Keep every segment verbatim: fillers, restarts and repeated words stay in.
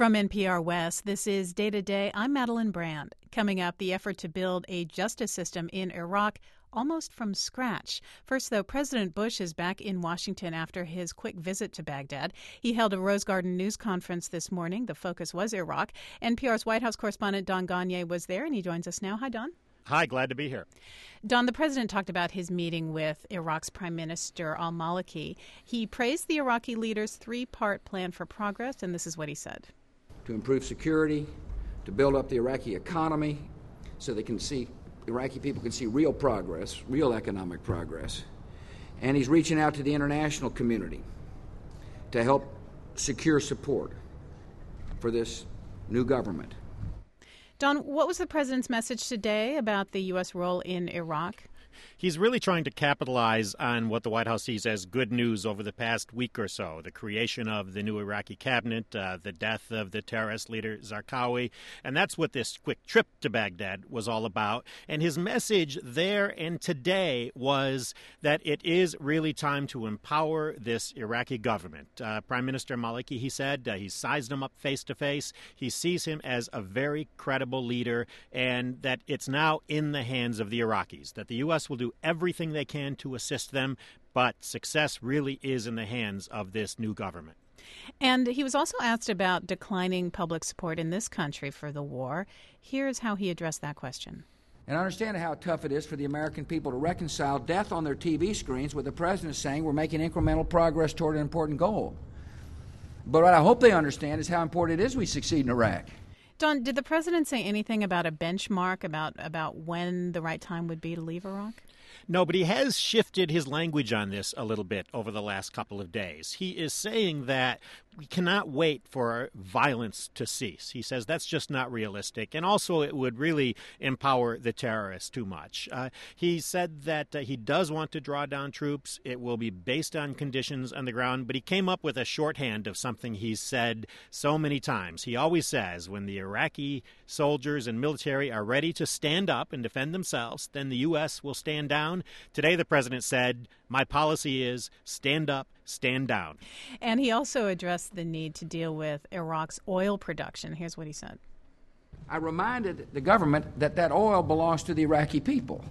From N P R West, this is Day to Day. I'm Madeline Brand. Coming up, the effort to build a justice system in Iraq almost from scratch. First, though, President Bush is back in Washington after his quick visit to Baghdad. He held a Rose Garden news conference this morning. The focus was Iraq. N P R's White House correspondent Don Gonyea was there, and he joins us now. Hi, Don. Hi, glad to be here. Don, the president talked about his meeting with Iraq's Prime Minister al-Maliki. He praised the Iraqi leader's three-part plan for progress, and this is what he said. To improve security, to build up the Iraqi economy so they can see, Iraqi people can see real progress, real economic progress. And he's reaching out to the international community to help secure support for this new government. Don, what was the president's message today about the U S role in Iraq? He's really trying to capitalize on what the White House sees as good news over the past week or so, the creation of the new Iraqi cabinet, uh, the death of the terrorist leader Zarqawi, and that's what this quick trip to Baghdad was all about. And his message there and today was that it is really time to empower this Iraqi government. Uh, Prime Minister Maliki, he said, uh, he sized him up face to face. He sees him as a very credible leader, and that it's now in the hands of the Iraqis, that the U S will do everything they can to assist them, but success really is in the hands of this new government. And he was also asked about declining public support in this country for the war. Here's how he addressed that question. And I understand how tough it is for the American people to reconcile death on their T V screens with the president saying we're making incremental progress toward an important goal. But what I hope they understand is how important it is we succeed in Iraq. Don, did the president say anything about a benchmark, about, about when the right time would be to leave Iraq? No, but he has shifted his language on this a little bit over the last couple of days. He is saying that we cannot wait for violence to cease. He says that's just not realistic. And also it would really empower the terrorists too much. Uh, he said that uh, he does want to draw down troops. It will be based on conditions on the ground. But he came up with a shorthand of something he's said so many times. He always says when the Iraqi soldiers and military are ready to stand up and defend themselves, then the U S will stand down. Today the president said, my policy is stand up, stand down. And he also addressed the need to deal with Iraq's oil production. Here's what he said. I reminded the government that that oil belongs to the Iraqi people.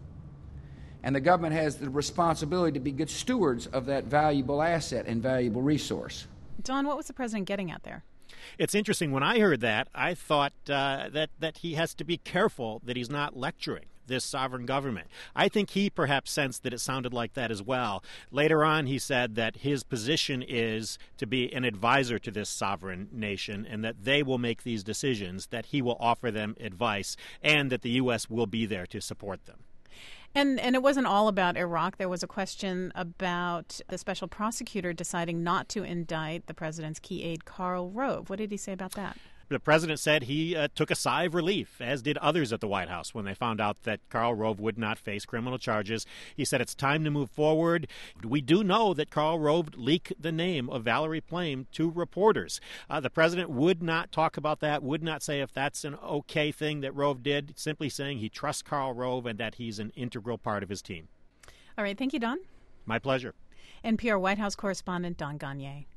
And the government has the responsibility to be good stewards of that valuable asset and valuable resource. Don, what was the president getting at there? It's interesting. When I heard that, I thought uh, that, that he has to be careful that he's not lecturing this sovereign government. I think he perhaps sensed that it sounded like that as well. Later on, he said that his position is to be an advisor to this sovereign nation and that they will make these decisions, that he will offer them advice, and that the U S will be there to support them. And and it wasn't all about Iraq. There was a question about the special prosecutor deciding not to indict the president's key aide, Karl Rove. What did he say about that? The president said he uh, took a sigh of relief, as did others at the White House, when they found out that Karl Rove would not face criminal charges. He said it's time to move forward. We do know that Karl Rove leaked the name of Valerie Plame to reporters. Uh, the president would not talk about that, would not say if that's an okay thing that Rove did, simply saying he trusts Karl Rove and that he's an integral part of his team. All right. Thank you, Don. My pleasure. N P R White House correspondent Don Gonyea.